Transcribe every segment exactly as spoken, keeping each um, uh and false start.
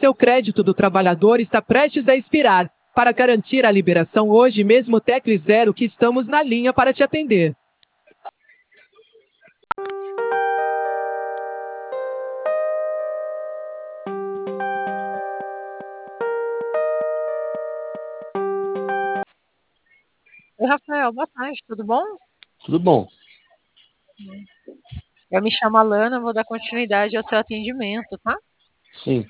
Seu crédito do trabalhador está prestes a expirar. Para garantir a liberação hoje mesmo, tecle zero que estamos na linha para te atender. Oi, Rafael, boa tarde, tudo bom? Tudo bom. Eu me chamo Alana, vou dar continuidade ao seu atendimento, tá? Sim,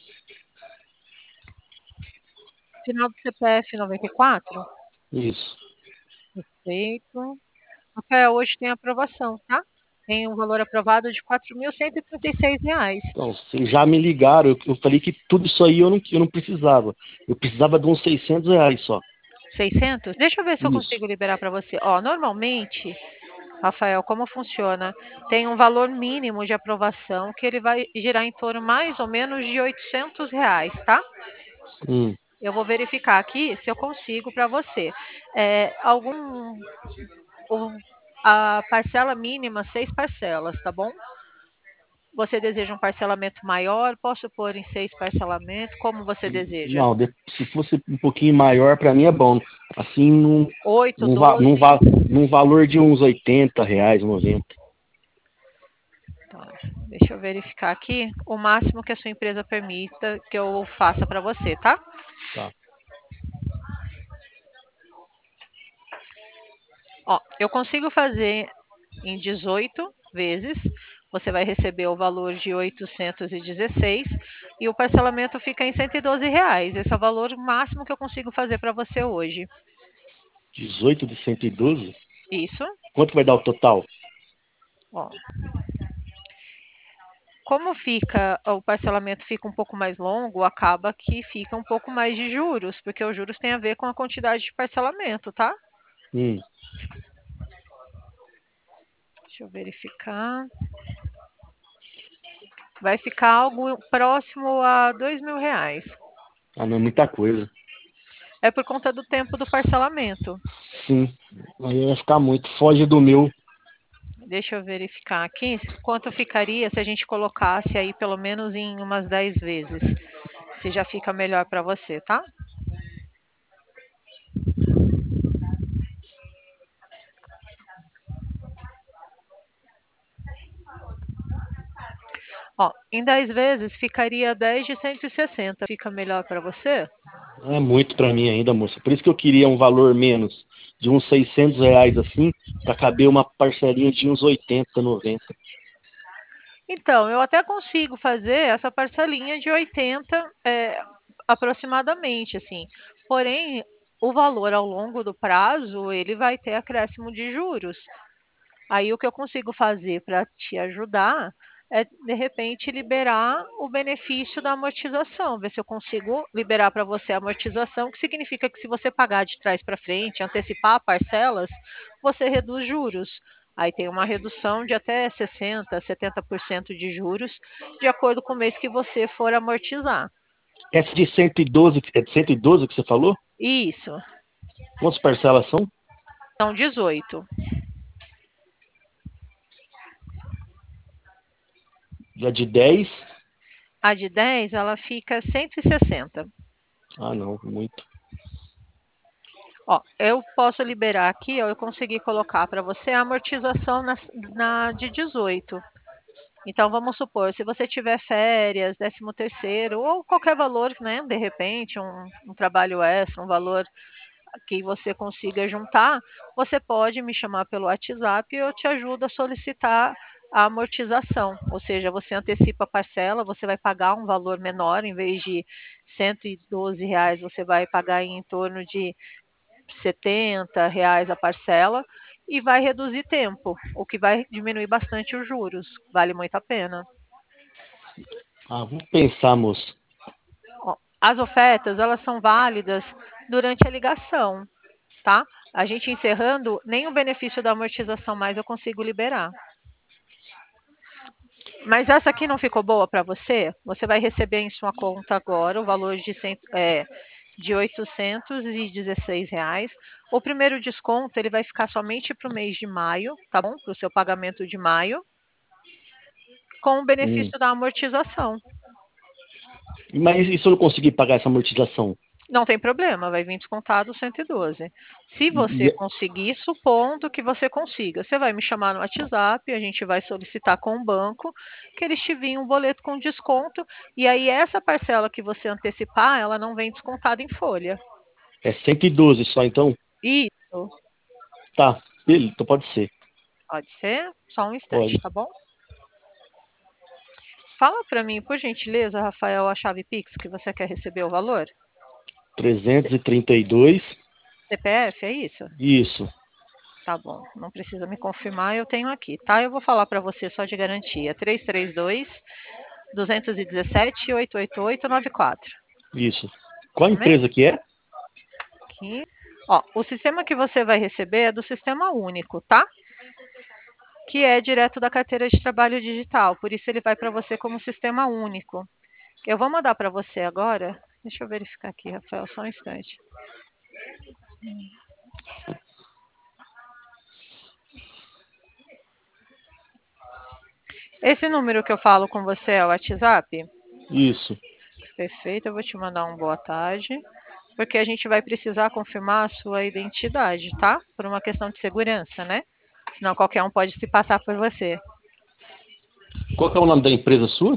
Final do C P F noventa e quatro? isso. Perfeito. Rafael, hoje tem aprovação, tá? Tem um valor aprovado de quatro mil cento e trinta e seis reais. Então, vocês já me ligaram, eu, eu falei que tudo isso aí eu não, eu não precisava. Eu precisava de uns seiscentos reais só. seiscentos? Deixa eu ver se eu Isso. consigo liberar para você. Ó, normalmente, Rafael, como funciona? Tem um valor mínimo de aprovação que ele vai girar em torno mais ou menos de oitocentos reais, tá? Hum. Eu vou verificar aqui se eu consigo para você. É, algum o- a parcela mínima, seis parcelas, tá bom? Você deseja um parcelamento maior? Posso pôr em seis parcelamentos? Como você deseja? Não, de- se fosse um pouquinho maior, para mim é bom. Assim, num, Oito, num, va- num, doze? va- num valor de uns oitenta reais, noventa. Tá, deixa eu verificar aqui o máximo que a sua empresa permita que eu faça para você, tá? Tá. Ó, eu consigo fazer em dezoito vezes. Você vai receber o valor de oitocentos e dezesseis e o parcelamento fica em cento e doze reais. Esse é o valor máximo que eu consigo fazer para você hoje. dezoito de cento e doze? Isso. Quanto vai dar o total? Ó, como fica o parcelamento fica um pouco mais longo, acaba que fica um pouco mais de juros, porque os juros tem a ver com a quantidade de parcelamento, tá? Hum. Deixa eu verificar. Vai ficar algo próximo a dois mil reais. Ah, não é muita coisa. É por conta do tempo do parcelamento. Sim. Aí vai ficar muito. Foge do meu. Deixa eu verificar aqui quanto ficaria se a gente colocasse aí pelo menos em umas dez vezes. Se já fica melhor para você, tá? Ó, em dez vezes ficaria dez de cento e sessenta. Fica melhor para você? É muito para mim ainda, moça. Por isso que eu queria um valor menos. De uns seiscentos reais assim, para caber uma parcelinha de uns oitenta, noventa. Então, eu até consigo fazer essa parcelinha de oitenta, é, aproximadamente, assim. Porém, o valor ao longo do prazo, ele vai ter acréscimo de juros. Aí o que eu consigo fazer para te ajudar é, de repente, liberar o benefício da amortização, ver se eu consigo liberar para você a amortização, que significa que se você pagar de trás para frente, antecipar parcelas, você reduz juros. Aí tem uma redução de até sessenta, setenta por cento de juros, de acordo com o mês que você for amortizar. Essa de cento e doze, é de cento e doze que você falou? Isso, Quantas parcelas são? são dezoito. Já de dez? A de dez, ela fica cento e sessenta. Ah, não, muito. Ó, eu posso liberar aqui, ó, eu consegui colocar para você a amortização na, na de dezoito. Então, vamos supor, se você tiver férias, décimo terceiro, ou qualquer valor, né, de repente, um, um trabalho extra, um valor que você consiga juntar, você pode me chamar pelo WhatsApp e eu te ajudo a solicitar a amortização, ou seja, você antecipa a parcela, você vai pagar um valor menor, em vez de cento e doze reais, você vai pagar em torno de setenta reais a parcela e vai reduzir tempo, o que vai diminuir bastante os juros. Vale muito a pena. Ah, vou pensar, moço. Ó, as ofertas, elas são válidas durante a ligação, tá? A gente encerrando, nem o benefício da amortização mais eu consigo liberar. Mas essa aqui não ficou boa para você? Você vai receber em sua conta agora o valor de, cento, é, de oitocentos e dezesseis reais. O primeiro desconto ele vai ficar somente para o mês de maio, tá bom? Para o seu pagamento de maio, com o Hum. benefício da amortização. Mas e se eu não conseguir pagar essa amortização? Não tem problema, vai vir descontado cento e doze. Se E, você e- conseguir, supondo que você consiga, você vai me chamar no WhatsApp, a gente vai solicitar com o banco que eles te enviem um boleto com desconto, e aí essa parcela que você antecipar, ela não vem descontada em folha. é cento e doze só, então? Isso, Tá, beleza, então pode ser. pode ser? Só um instante, Pode. tá bom? Fala para mim, por gentileza, Rafael, a chave Pix que você quer receber o valor? trezentos e trinta e dois. C P F, é isso? Isso, Tá bom, não precisa me confirmar, eu tenho aqui, tá? Eu vou falar para você só de garantia. três três dois, dois um sete, oito oito oito nove quatro. isso. Qual Isso mesmo? empresa que é? Aqui. Ó, o sistema que você vai receber é do Sistema Único, tá? Que é direto da carteira de trabalho digital, por isso ele vai para você como Sistema Único. Eu vou mandar para você agora. Deixa eu verificar aqui, Rafael, só um instante. Esse número que eu falo com você é o WhatsApp? Isso. Perfeito, eu vou te mandar um boa tarde, porque a gente vai precisar confirmar a sua identidade, tá? Por uma questão de segurança, né? Senão qualquer um pode se passar por você. Qual que é o nome da empresa sua?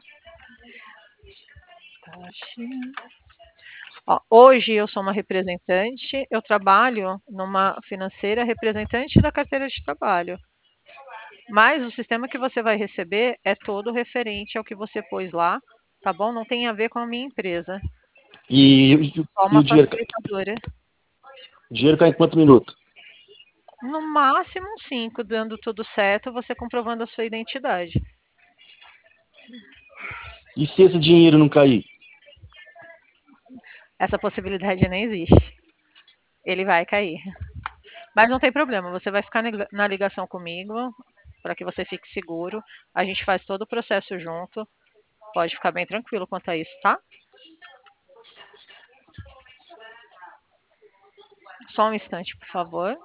Ó, hoje eu sou uma representante, eu trabalho numa financeira representante da carteira de trabalho. Mas o sistema que você vai receber é todo referente ao que você pôs lá, tá bom? Não tem a ver com a minha empresa. E, e, Só e uma o dinheiro, facilitadora. o dinheiro cai em quantos minutos? No máximo cinco, dando tudo certo, você comprovando a sua identidade. E se esse dinheiro não cair? Essa possibilidade nem existe. Ele vai cair. Mas não tem problema, você vai ficar na ligação comigo para que você fique seguro. A gente faz todo o processo junto. Pode ficar bem tranquilo quanto a isso, tá? Só um instante, por favor.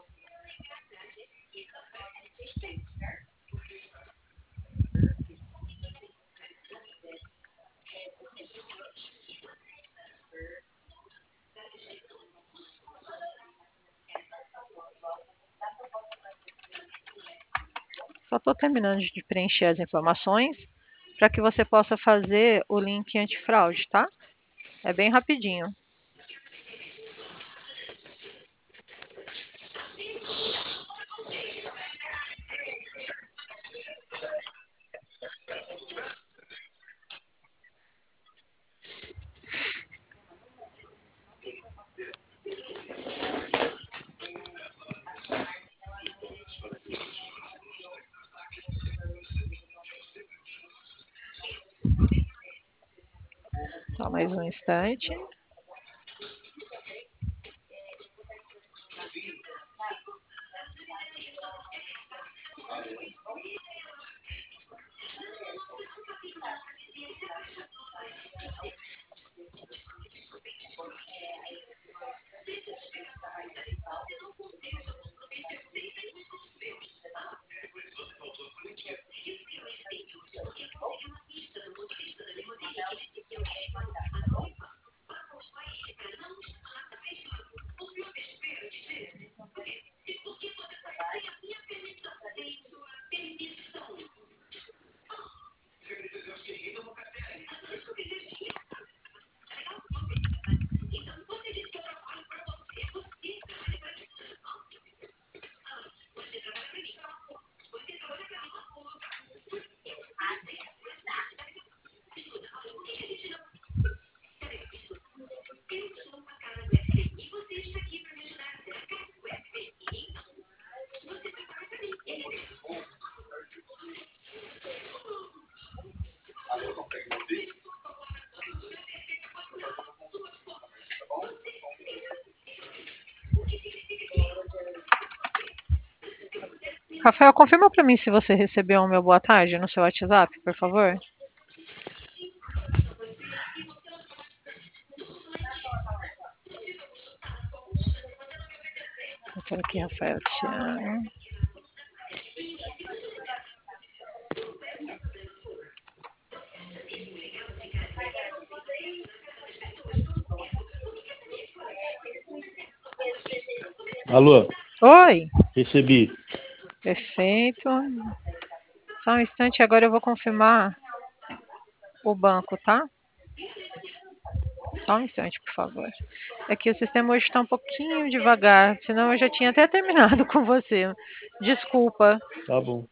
Só estou terminando de preencher as informações para que você possa fazer o link antifraude, tá? É bem rapidinho. Só mais um instante. Rafael, confirma para mim se você recebeu o meu boa tarde no seu WhatsApp, por favor. Eu quero aqui, Rafael, te amo. Alô, Oi, recebi. perfeito. Só um instante, agora eu vou confirmar o banco, tá? Só um instante, por favor. É que o sistema hoje está um pouquinho devagar, senão eu já tinha até terminado com você. Desculpa. Tá bom.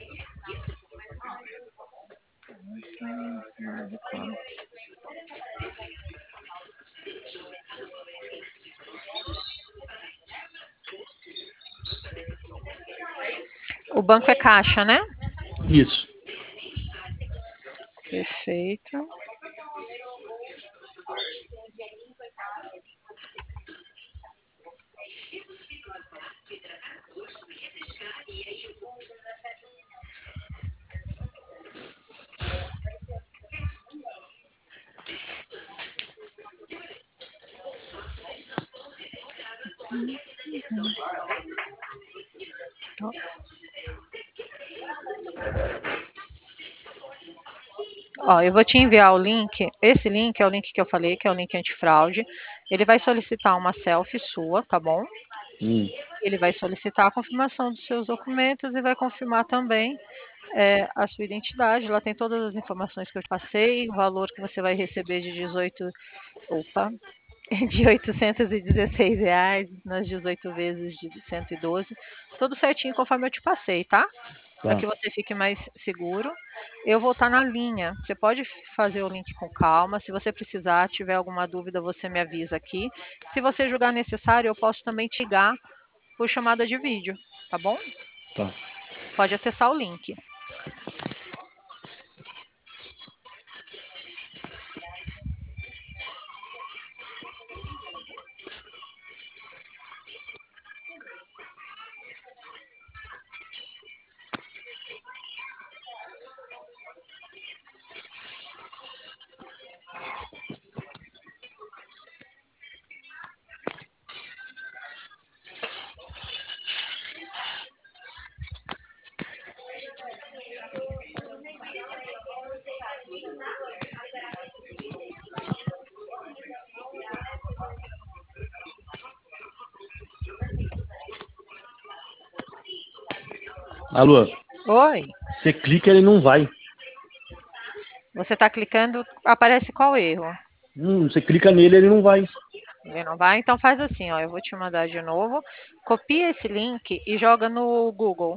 O banco é Caixa, né? Isso. Perfeito. Ó, eu vou te enviar o link. Esse link é o link que eu falei, que é o link antifraude. Ele vai solicitar uma selfie sua, tá bom? Hum. Ele vai solicitar a confirmação dos seus documentos e vai confirmar também é, a sua identidade. Lá tem todas as informações que eu te passei, o valor que você vai receber de dezoito, opa, de oitocentos e dezesseis reais nas dezoito vezes de cento e doze. Tudo certinho conforme eu te passei, tá? Para Tá. que você fique mais seguro. Eu vou estar na linha. Você pode fazer o link com calma. Se você precisar, tiver alguma dúvida, você me avisa aqui. Se você julgar necessário, eu posso também te ligar por chamada de vídeo, tá bom? Tá. Pode acessar o link. Alô, Oi. você clica ele não vai. Você está clicando, aparece qual erro? Hum, você clica nele ele não vai. Ele não vai? Então faz assim, ó. Eu vou te mandar de novo. Copia esse link e joga no Google.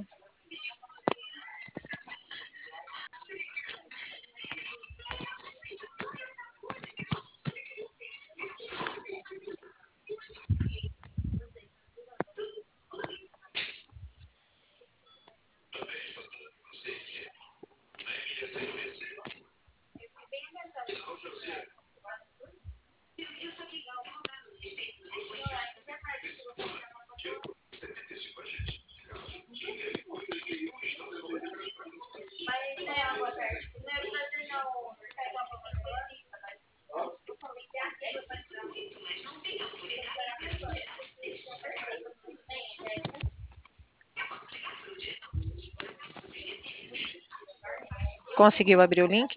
Conseguiu abrir o link?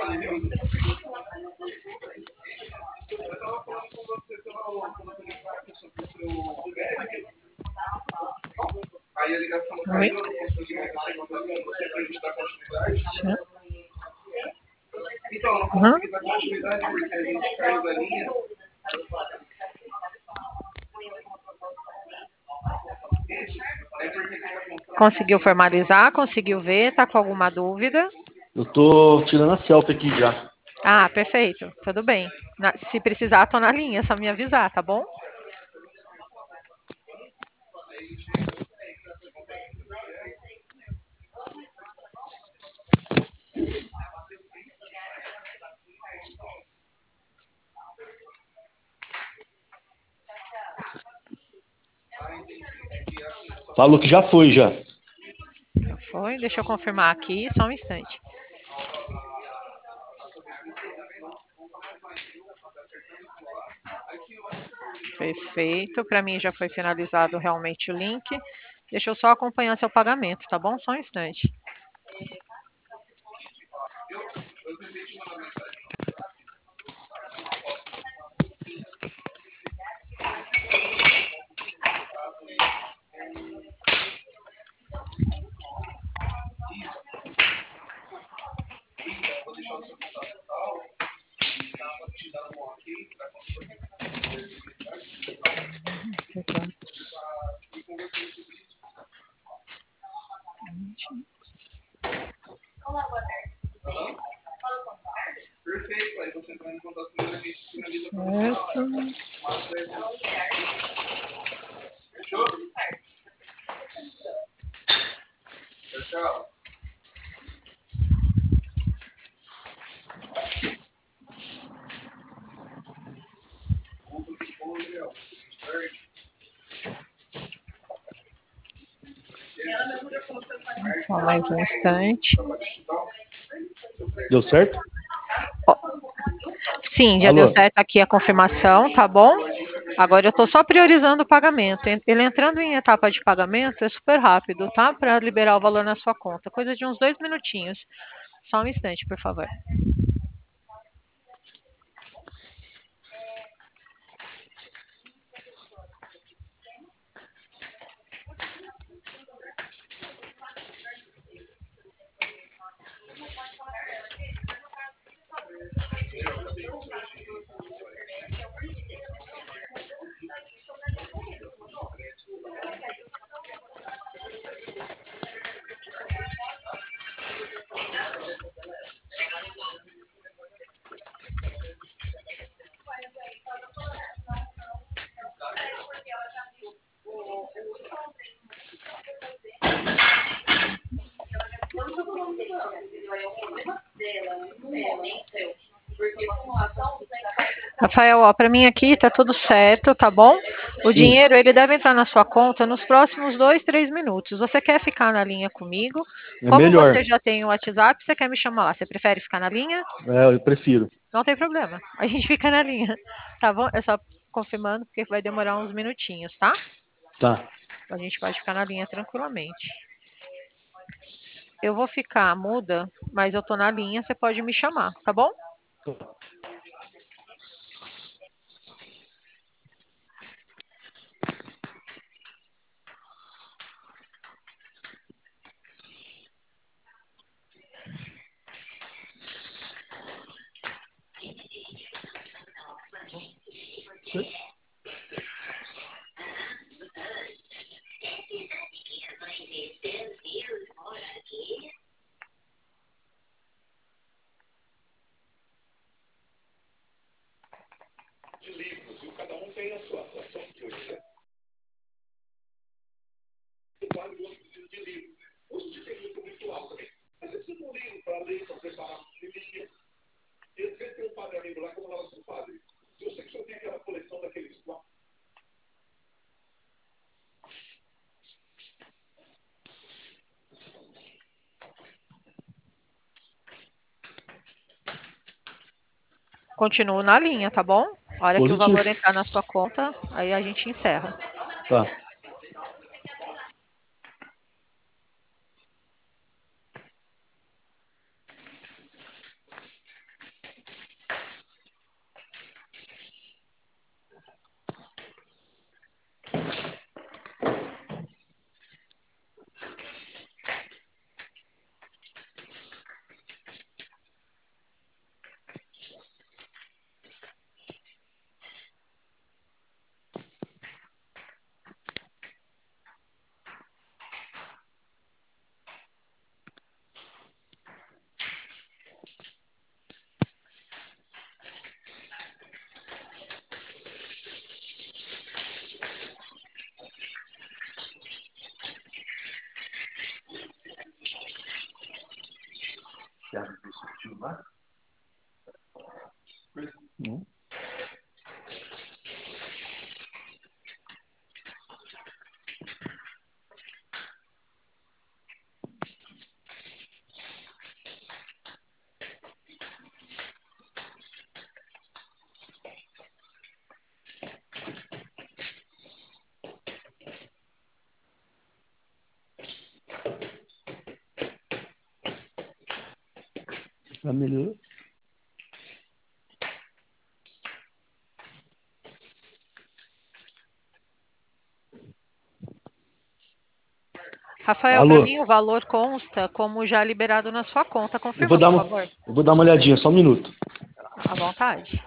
Oi? Uhum. Conseguiu formalizar? Conseguiu ver? Tá com alguma dúvida? Eu tô tirando a selfie aqui já. Ah, perfeito. Tudo bem. Na- se precisar, tô na linha, é só me avisar, tá bom? Falou que já foi, já. Foi? Deixa eu confirmar aqui, só um instante. Perfeito. Para mim já foi finalizado realmente o link. Deixa eu só acompanhar seu pagamento, tá bom? Só um instante. Só mais um instante. Deu certo? Sim, já Alô? deu certo aqui a confirmação, tá bom? Agora eu estou só priorizando o pagamento. Ele entrando em etapa de pagamento é super rápido, tá? Para liberar o valor na sua conta. Coisa de uns dois minutinhos. Só um instante, por favor. Rafael, ó, para mim aqui tá tudo certo, tá bom? O Sim. dinheiro ele deve entrar na sua conta nos próximos dois, três minutos. Você quer ficar na linha comigo? É Como melhor. você já tem o WhatsApp, você quer me chamar lá? Você prefere ficar na linha? É, eu prefiro. Não tem problema. A gente fica na linha, tá bom? É só confirmando porque vai demorar uns minutinhos, tá? Tá. A gente pode ficar na linha tranquilamente. Eu vou ficar muda, mas eu tô na linha, você pode me chamar, tá bom? De livros, e cada um tem a sua atuação de hoje, né? O padre hoje precisa de livro. Hoje de tem livro muito alto também. Mas você precisa de um livro para ler, para preparar a homilia. E sempre tem um padre amigo lá, como fala com o padre. Se eu sei que o senhor tem aquela coleção daqueles quatro. Continuo na linha, tá bom? A hora que o Positivo. valor entrar na sua conta, aí a gente encerra. Tá. Não. Tá melhor. Rafael, Alô? para mim o valor consta como já liberado na sua conta. Eu Confirma, vou dar por uma, favor. eu vou dar uma olhadinha, só um minuto. À vontade.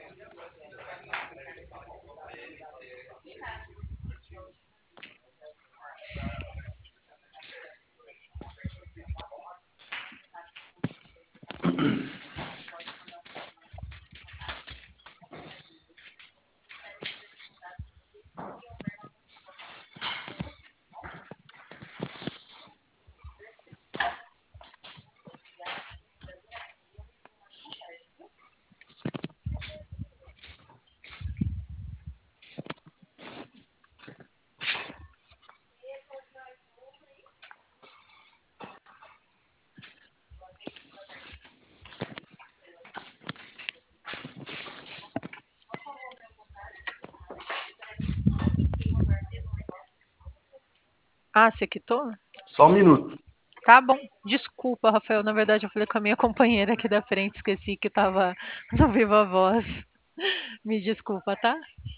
Ah, você quitou? Só um minuto. Tá bom. Desculpa, Rafael. Na verdade, eu falei com a minha companheira aqui da frente, esqueci que estava no Viva Voz. Me desculpa, tá?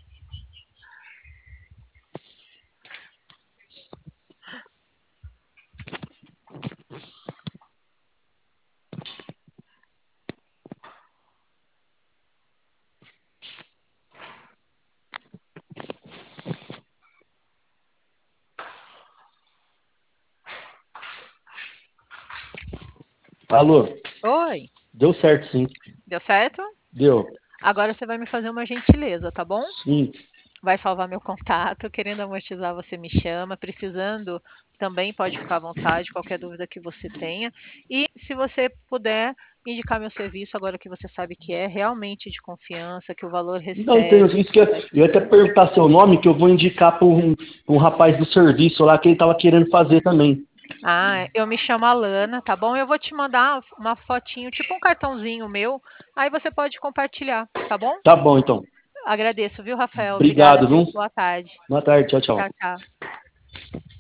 Alô? Oi. Deu certo, sim. Deu certo? Deu. Agora você vai me fazer uma gentileza, tá bom? Sim. Vai salvar meu contato. Querendo amortizar, você me chama. Precisando, também pode ficar à vontade, qualquer dúvida que você tenha. E se você puder indicar meu serviço, agora que você sabe que é realmente de confiança, que o valor Não, tem, recebe. isso que eu, vai- eu ia até perguntar seu nome, que eu vou indicar para um, pra um rapaz do serviço lá que ele estava querendo fazer também. Ah, eu me chamo Alana, tá bom? Eu vou te mandar uma fotinho, tipo um cartãozinho meu. Aí você pode compartilhar, tá bom? Tá bom, então. Agradeço, viu, Rafael? Obrigada, Obrigado, viu? viu? Boa tarde. Boa tarde, tchau, tchau. Tchau, tchau.